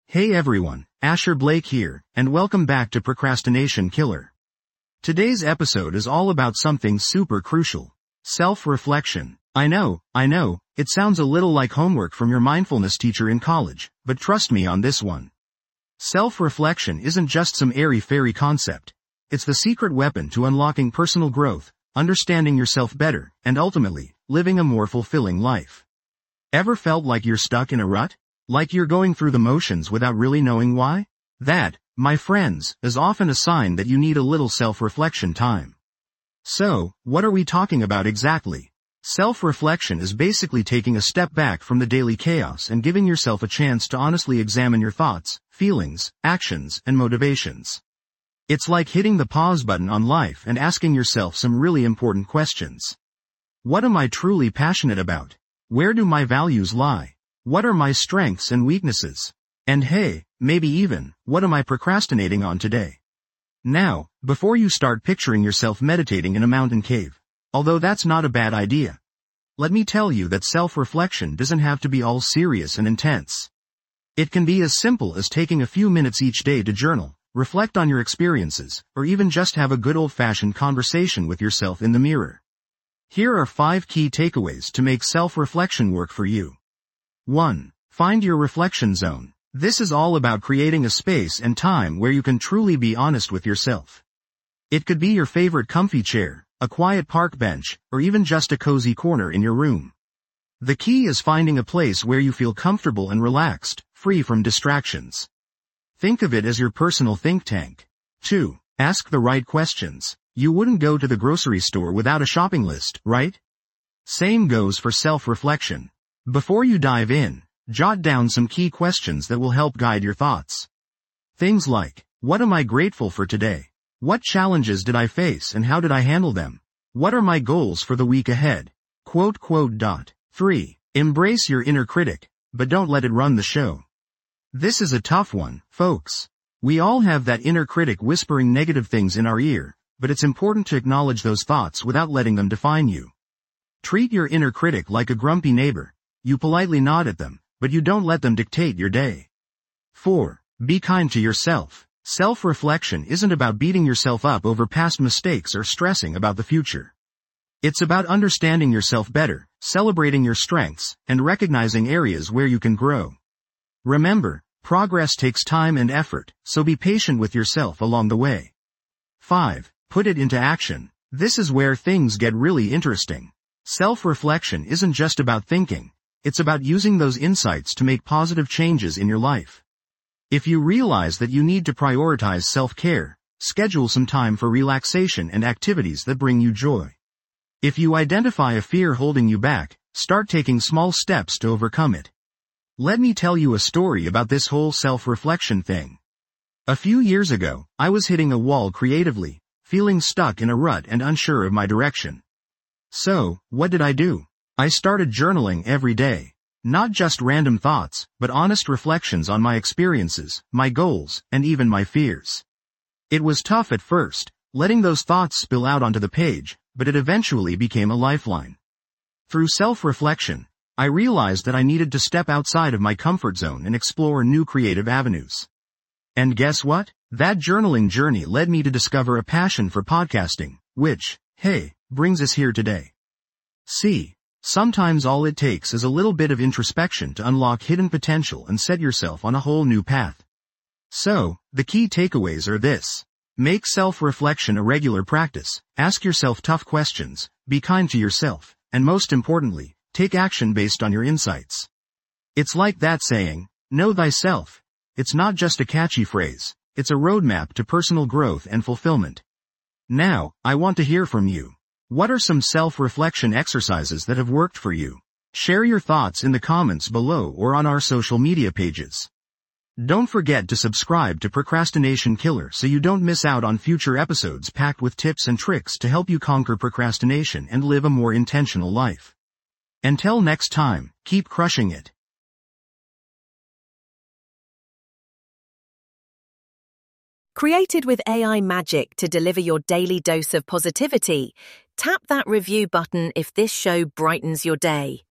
Hey everyone, Asher Blake here, and welcome back to Procrastination Killer. Today's episode is all about something super crucial. Self-reflection. I know, it sounds a little like homework from your mindfulness teacher in college, but trust me on this one. Self-reflection isn't just some airy-fairy concept. It's the secret weapon to unlocking personal growth, understanding yourself better, and ultimately, living a more fulfilling life. Ever felt like you're stuck in a rut? Like you're going through the motions without really knowing why? That, my friends, is often a sign that you need a little self-reflection time. So, what are we talking about exactly? Self-reflection is basically taking a step back from the daily chaos and giving yourself a chance to honestly examine your thoughts, feelings, actions, and motivations. It's like hitting the pause button on life and asking yourself some really important questions. What am I truly passionate about? Where do my values lie? What are my strengths and weaknesses? And hey, maybe even, what am I procrastinating on today? Now, before you start picturing yourself meditating in a mountain cave, although that's not a bad idea, let me tell you that self-reflection doesn't have to be all serious and intense. It can be as simple as taking a few minutes each day to journal, reflect on your experiences, or even just have a good old-fashioned conversation with yourself in the mirror. Here are 5 key takeaways to make self-reflection work for you. 1. Find your reflection zone. This is all about creating a space and time where you can truly be honest with yourself. It could be your favorite comfy chair, a quiet park bench, or even just a cozy corner in your room. The key is finding a place where you feel comfortable and relaxed, free from distractions. Think of it as your personal think tank. 2. Ask the right questions. You wouldn't go to the grocery store without a shopping list, right? Same goes for self-reflection. Before you dive in, jot down some key questions that will help guide your thoughts. Things like, what am I grateful for today? What challenges did I face and how did I handle them? What are my goals for the week ahead? 3. Embrace your inner critic, but don't let it run the show. This is a tough one, folks. We all have that inner critic whispering negative things in our ear, but it's important to acknowledge those thoughts without letting them define you. Treat your inner critic like a grumpy neighbor. You politely nod at them, but you don't let them dictate your day. 4. Be kind to yourself. Self-reflection isn't about beating yourself up over past mistakes or stressing about the future. It's about understanding yourself better, celebrating your strengths, and recognizing areas where you can grow. Remember, progress takes time and effort, so be patient with yourself along the way. 5. Put it into action. This is where things get really interesting. Self-reflection isn't just about thinking. It's about using those insights to make positive changes in your life. If you realize that you need to prioritize self-care, schedule some time for relaxation and activities that bring you joy. If you identify a fear holding you back, start taking small steps to overcome it. Let me tell you a story about this whole self-reflection thing. A few years ago, I was hitting a wall creatively, feeling stuck in a rut and unsure of my direction. So, what did I do? I started journaling every day. Not just random thoughts, but honest reflections on my experiences, my goals, and even my fears. It was tough at first, letting those thoughts spill out onto the page, but it eventually became a lifeline. Through self-reflection, I realized that I needed to step outside of my comfort zone and explore new creative avenues. And guess what? That journaling journey led me to discover a passion for podcasting, which, hey, brings us here today. See, sometimes all it takes is a little bit of introspection to unlock hidden potential and set yourself on a whole new path. So, the key takeaways are this. Make self-reflection a regular practice, ask yourself tough questions, be kind to yourself, and most importantly, take action based on your insights. It's like that saying, know thyself. It's not just a catchy phrase, it's a roadmap to personal growth and fulfillment. Now, I want to hear from you. What are some self-reflection exercises that have worked for you? Share your thoughts in the comments below or on our social media pages. Don't forget to subscribe to Procrastination Killer so you don't miss out on future episodes packed with tips and tricks to help you conquer procrastination and live a more intentional life. Until next time, keep crushing it. Created with AI magic to deliver your daily dose of positivity, tap that review button if this show brightens your day.